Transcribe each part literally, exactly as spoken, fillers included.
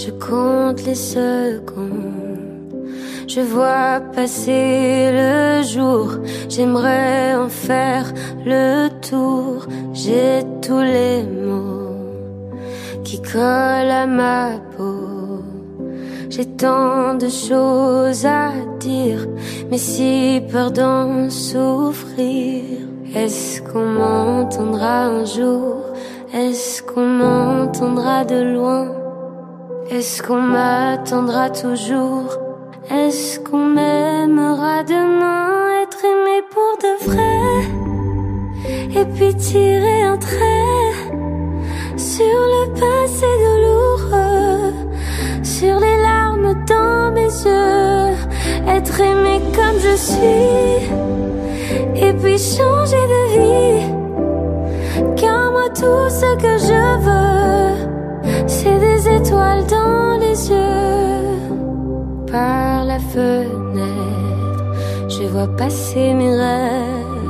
Je compte les secondes, je vois passer le jour. J'aimerais en faire le tour. J'ai tous les mots qui collent à ma peau. J'ai tant de choses à dire, mais si peur d'en souffrir. Est-ce qu'on m'entendra un jour? Est-ce qu'on m'entendra de loin? Est-ce qu'on m'attendra toujours? Est-ce qu'on m'aimera demain? Être aimé pour de vrai, et puis tirer un trait sur le passé douloureux, sur les larmes dans mes yeux. Être aimé comme je suis, et puis changer de vie. Car moi tout ce que je veux, c'est des étoiles dans les yeux. Par la fenêtre, je vois passer mes rêves.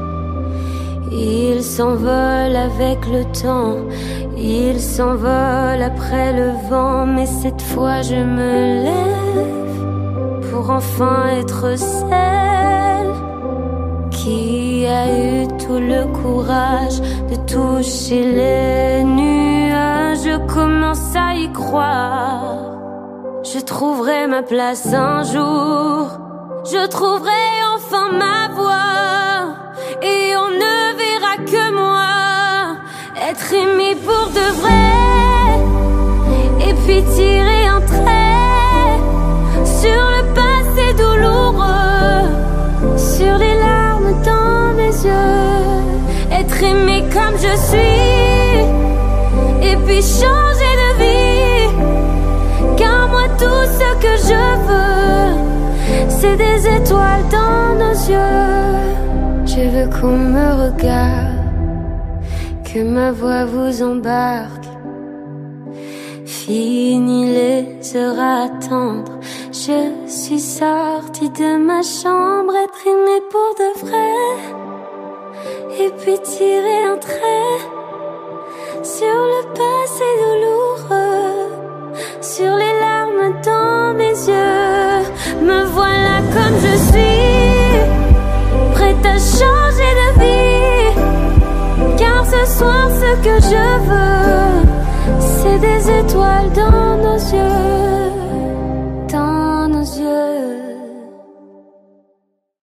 Ils s'envolent avec le temps, ils s'envolent après le vent. Mais cette fois je me lève pour enfin être celle qui a eu tout le courage de toucher les nuages. Je commence à y croire. Je trouverai ma place un jour. Je trouverai enfin ma voie, et on ne verra que moi. Être aimé pour de vrai, et puis tirer un trait sur le passé douloureux, sur les larmes dans mes yeux. Être aimé comme je suis, et puis changer de vie. Car moi tout ce que je veux, c'est des étoiles dans nos yeux. Je veux qu'on me regarde, que ma voix vous embarque. Fini les heures à attendre, je suis sortie de ma chambre. Être aimée pour de vrai, et puis tirer un trait sur le passé douloureux, sur les larmes dans mes yeux. Me voilà comme je suis, prête à changer de vie. Car ce soir ce que je veux, c'est des étoiles dans nos yeux, dans nos yeux.